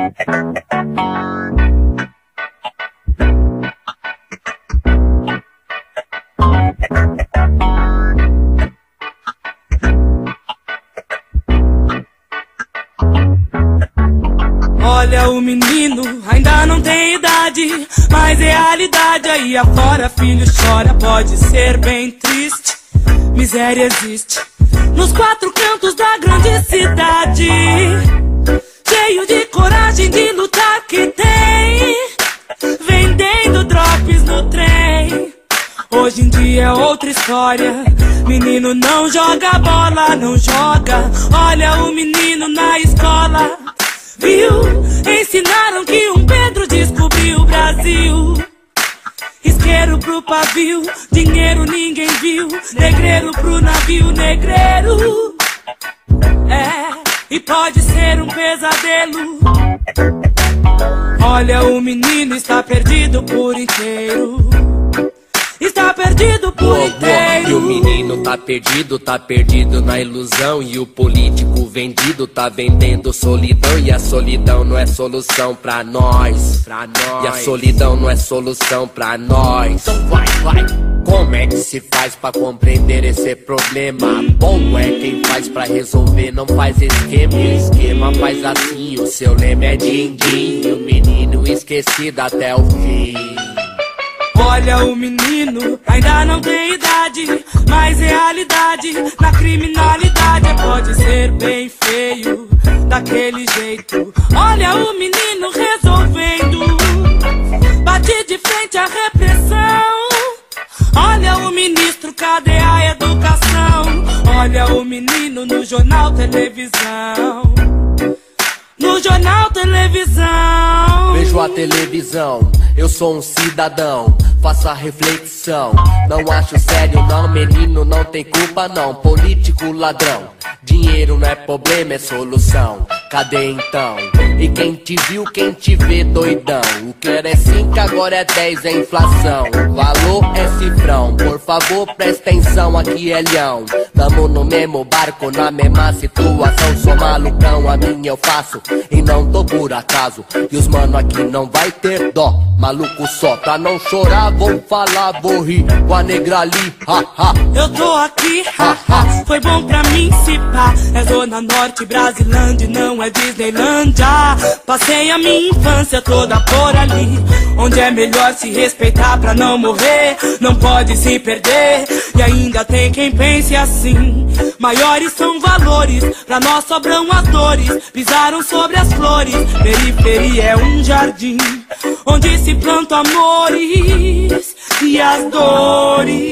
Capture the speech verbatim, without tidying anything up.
Olha, o menino ainda não tem idade, mas realidade aí afora, filho chora, pode ser bem triste. Miséria existe nos quatro cantos da grande cidade, cheio de coragem de lutar que tem, vendendo drops no trem. Hoje em dia é outra história, menino não joga bola, não joga. Olha o menino na escola, viu? Ensinaram que um Pedro descobriu o Brasil. Isqueiro pro pavio, dinheiro ninguém viu. Negreiro pro navio, negreiro. É, e pode ser um pesadelo. Olha, o menino está perdido por inteiro. Está perdido por boa, inteiro. Boa. E o menino tá perdido, tá perdido na ilusão. E o político vendido tá vendendo solidão. E a solidão não é solução pra nós, pra nós. E a solidão não é solução pra nós. Então vai, vai. Como é que se faz pra compreender esse problema? Bom é quem faz pra resolver, não faz esquema. O esquema faz assim, o seu lema é din-din. E o menino esquecido até o fim. Olha, o menino ainda não tem idade, mas realidade na criminalidade pode ser bem feio, daquele jeito. Olha o menino resolvendo, bate de frente à repressão. Olha o ministro, cadê a educação? Olha o menino no jornal, televisão. No jornal, televisão. Vejo a televisão, eu sou um cidadão, faça reflexão. Não acho sério não, menino não tem culpa não. Político ladrão, dinheiro não é problema, é solução. Cadê então? E quem te viu, quem te vê doidão? O que era é cinco, agora é dez, é inflação. Valor é cifrão, por favor presta atenção, aqui é leão. Tamo no mesmo barco, na mesma situação. Sou malucão, a minha eu faço e não tô por acaso. E os mano aqui não vai ter dó, maluco só pra não chorar. Vou falar, vou rir com a negra ali, ha, ha. Eu tô aqui, ha, ha, foi bom pra mim se pá. É Zona Norte, Brasilândia, não é Disneylândia. Passei a minha infância toda por ali, onde é melhor se respeitar pra não morrer. Não pode se perder, e ainda tem quem pense assim. Maiores são valores, pra nós sobram as dores. Pisaram sobre as flores, periferia é um jardim onde se plantam amores e as dores.